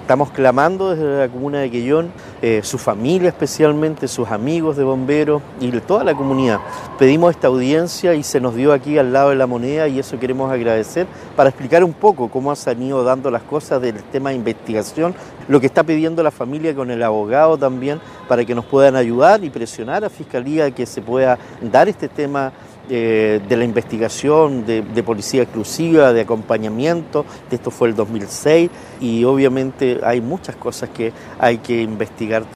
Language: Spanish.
Estamos clamando desde la comuna de Quellón, su familia especialmente, sus amigos de bomberos y toda la comunidad. Pedimos esta audiencia y se nos dio aquí al lado de la moneda y eso queremos agradecer para explicar un poco cómo se han ido dando las cosas del tema de investigación, lo que está pidiendo la familia con el abogado también para que nos puedan ayudar y presionar a Fiscalía que se pueda dar este tema de la investigación, de policía exclusiva, de acompañamiento. Esto fue el 2006 y obviamente hay muchas cosas que hay que investigar.